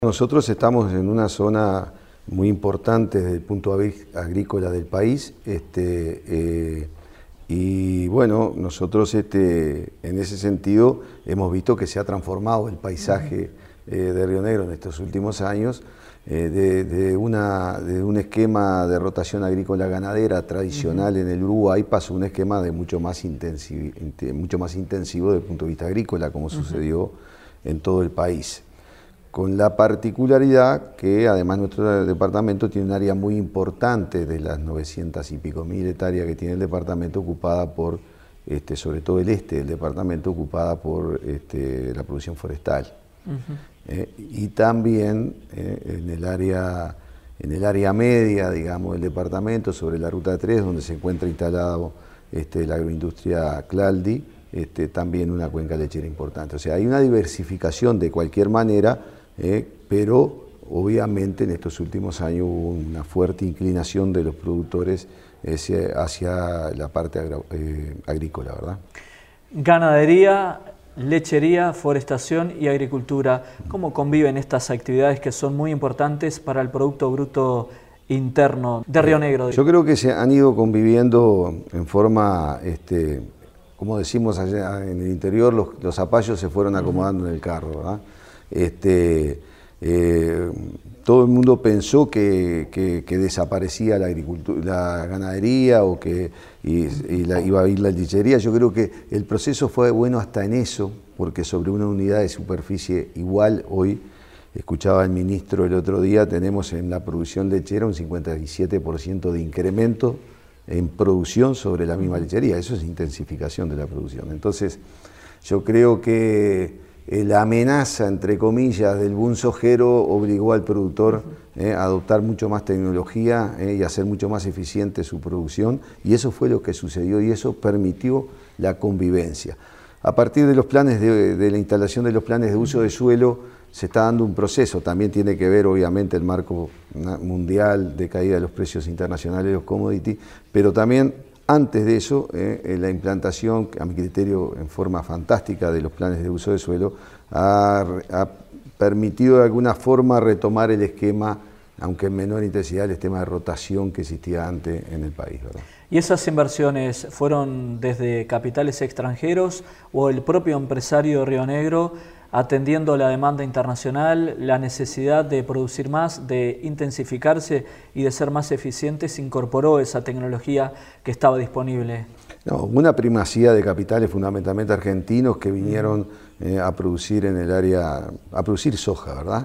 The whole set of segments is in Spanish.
Nosotros estamos en una zona muy importante desde el punto agrícola del país, y bueno, nosotros en ese sentido hemos visto que se ha transformado el paisaje de Río Negro en estos últimos años, de un esquema de rotación agrícola ganadera tradicional en el Uruguay pasó a un esquema de mucho más intensivo desde el punto de vista agrícola, como sucedió en todo el país. Con la particularidad que además nuestro departamento tiene un área muy importante de las 900 y pico mil hectáreas que tiene el departamento ocupada por, sobre todo el este del departamento, ocupada por la producción forestal. Y también en el área media, digamos, del departamento, sobre la Ruta 3, donde se encuentra instalado la agroindustria Claldi, también una cuenca lechera importante. O sea, hay una diversificación de cualquier manera, pero obviamente en estos últimos años hubo una fuerte inclinación de los productores hacia la parte agrícola, ¿verdad? Ganadería, lechería, forestación y agricultura. ¿Cómo conviven estas actividades que son muy importantes para el Producto Bruto Interno de Río Negro? Yo creo que se han ido conviviendo en forma, como decimos allá en el interior, los zapallos se fueron acomodando en el carro, ¿verdad? Todo el mundo pensó que desaparecía la agricultura, la ganadería o que iba a ir la lechería. Yo creo que el proceso fue bueno hasta en eso, porque sobre una unidad de superficie igual hoy, escuchaba el ministro el otro día, tenemos en la producción lechera un 57% de incremento en producción sobre la misma lechería. Eso es intensificación de la producción. Entonces, yo creo que la amenaza, entre comillas, del boom sojero obligó al productor a adoptar mucho más tecnología y a hacer mucho más eficiente su producción, y eso fue lo que sucedió y eso permitió la convivencia. A partir de los planes de la instalación de los planes de uso de suelo se está dando un proceso, también tiene que ver obviamente el marco mundial de caída de los precios internacionales de los commodities, pero también antes de eso, la implantación, a mi criterio, en forma fantástica de los planes de uso de suelo, ha permitido de alguna forma retomar el esquema, aunque en menor intensidad, el esquema de rotación que existía antes en el país, ¿verdad? ¿Y esas inversiones fueron desde capitales extranjeros o el propio empresario de Río Negro, atendiendo la demanda internacional, la necesidad de producir más, de intensificarse y de ser más eficientes, incorporó esa tecnología que estaba disponible? No, una primacía de capitales fundamentalmente argentinos que vinieron a producir en el área, a producir soja, ¿verdad?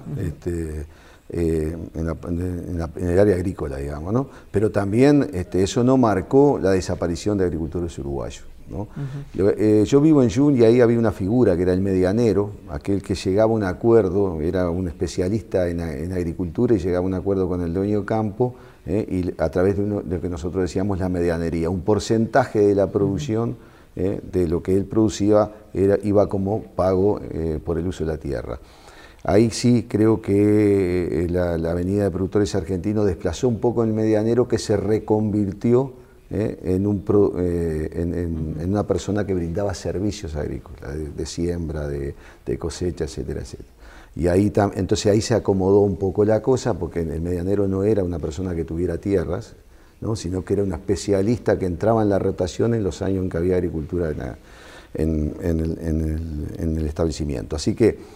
En el área agrícola, digamos, ¿no? Pero también eso no marcó la desaparición de agricultores uruguayos, ¿no? Yo vivo en Jun y ahí había una figura que era el medianero, aquel que llegaba a un acuerdo, era un especialista en agricultura y llegaba a un acuerdo con el dueño de campo, y a través de lo que nosotros decíamos la medianería, un porcentaje de la producción de lo que él producía iba como pago por el uso de la tierra. Ahí sí creo que la Avenida de Productores Argentinos desplazó un poco el medianero, que se reconvirtió en una persona que brindaba servicios agrícolas, de siembra, de cosecha, etcétera, etcétera. Y ahí entonces ahí se acomodó un poco la cosa, porque el medianero no era una persona que tuviera tierras, ¿no? Sino que era un especialista que entraba en la rotación en los años en que había agricultura en el establecimiento. Así que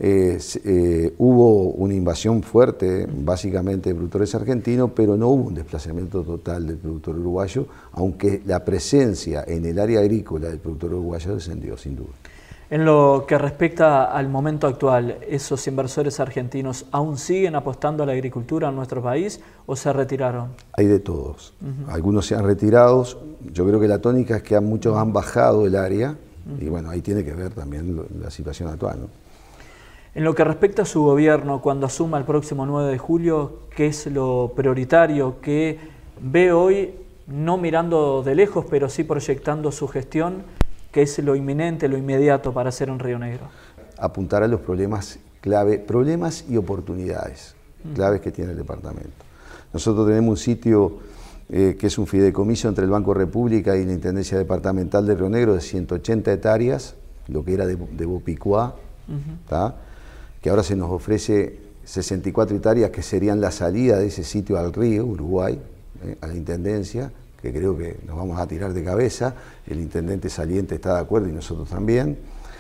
hubo una invasión fuerte, básicamente de productores argentinos, pero no hubo un desplazamiento total del productor uruguayo, aunque la presencia en el área agrícola del productor uruguayo descendió, sin duda. En lo que respecta al momento actual, ¿esos inversores argentinos aún siguen apostando a la agricultura en nuestro país o se retiraron? Hay de todos. Algunos se han retirado. Yo creo que la tónica es que muchos han bajado el área, y bueno, ahí tiene que ver también la situación actual, ¿no? En lo que respecta a su gobierno, cuando asuma el próximo 9 de julio, ¿qué es lo prioritario que ve hoy, no mirando de lejos, pero sí proyectando su gestión, qué es lo inminente, lo inmediato para hacer en Río Negro? Apuntar a los problemas clave, problemas y oportunidades claves que tiene el departamento. Nosotros tenemos un sitio que es un fideicomiso entre el Banco República y la Intendencia Departamental de Río Negro de 180 hectáreas, lo que era de Bopicuá, que ahora se nos ofrece 64 hectáreas que serían la salida de ese sitio al río Uruguay, a la Intendencia, que creo que nos vamos a tirar de cabeza. El intendente saliente está de acuerdo y nosotros también.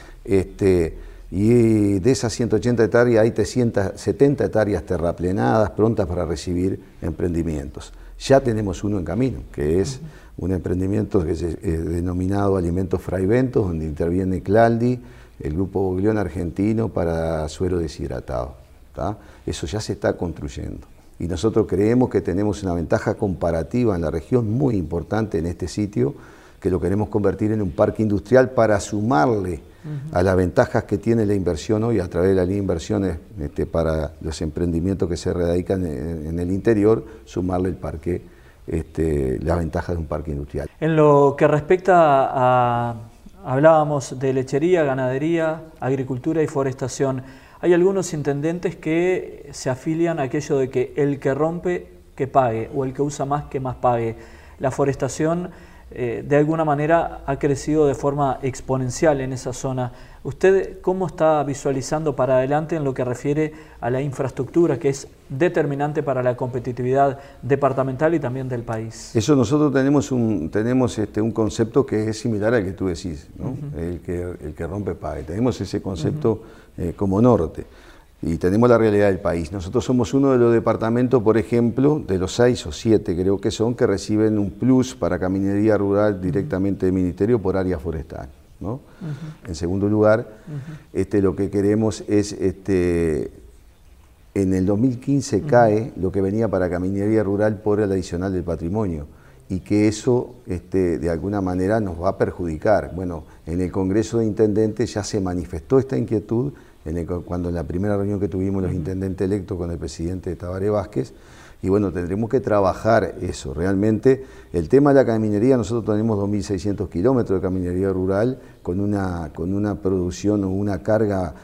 Y de esas 180 hectáreas hay 370 hectáreas terraplenadas, prontas para recibir emprendimientos. Ya tenemos uno en camino, que es un emprendimiento que es denominado Alimentos Fraiventos, donde interviene Claldi, el Grupo Boglione argentino, para suero deshidratado. ¿Tá? Eso ya se está construyendo. Y nosotros creemos que tenemos una ventaja comparativa en la región muy importante en este sitio, que lo queremos convertir en un parque industrial para sumarle a las ventajas que tiene la inversión hoy a través de la línea de inversiones para los emprendimientos que se radican en el interior, sumarle el parque, la ventaja de un parque industrial. En lo que respecta a, hablábamos de lechería, ganadería, agricultura y forestación, hay algunos intendentes que se afilian a aquello de que el que rompe, que pague, o el que usa más, que más pague. La forestación de alguna manera ha crecido de forma exponencial en esa zona. ¿Usted cómo está visualizando para adelante en lo que refiere a la infraestructura, que es determinante para la competitividad departamental y también del país? Eso nosotros tenemos un concepto que es similar al que tú decís, ¿no? El que rompe pague. Tenemos ese concepto como norte. Y tenemos la realidad del país. Nosotros somos uno de los departamentos, por ejemplo, de los 6 o 7 creo que son, que reciben un plus para caminería rural directamente del Ministerio por área forestal, ¿no? En segundo lugar, lo que queremos es, en el 2015 cae lo que venía para caminería rural por el adicional del patrimonio, y que eso de alguna manera nos va a perjudicar. Bueno, en el Congreso de Intendentes ya se manifestó esta inquietud, cuando en la primera reunión que tuvimos los intendentes electos con el presidente Tabaré Vázquez, y bueno, tendremos que trabajar eso. Realmente, el tema de la caminería, nosotros tenemos 2.600 kilómetros de caminería rural con una producción o una carga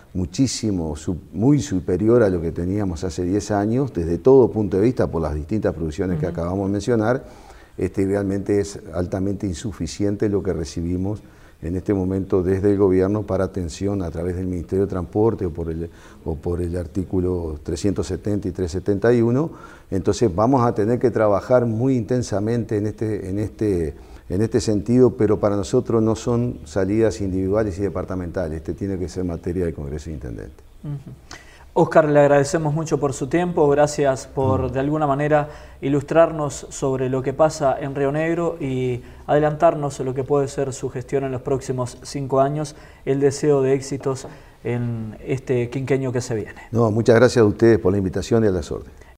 muy superior a lo que teníamos hace 10 años, desde todo punto de vista, por las distintas producciones que acabamos de mencionar. Realmente es altamente insuficiente lo que recibimos en este momento desde el gobierno para atención a través del Ministerio de Transporte o por el artículo 370 y 371. Entonces vamos a tener que trabajar muy intensamente en este sentido, pero para nosotros no son salidas individuales y departamentales. Tiene que ser materia del Congreso de Intendentes. Óscar, le agradecemos mucho por su tiempo, gracias por de alguna manera ilustrarnos sobre lo que pasa en Río Negro y adelantarnos lo que puede ser su gestión en los próximos 5 años, el deseo de éxitos en este quinquenio que se viene. No, muchas gracias a ustedes por la invitación y a las órdenes.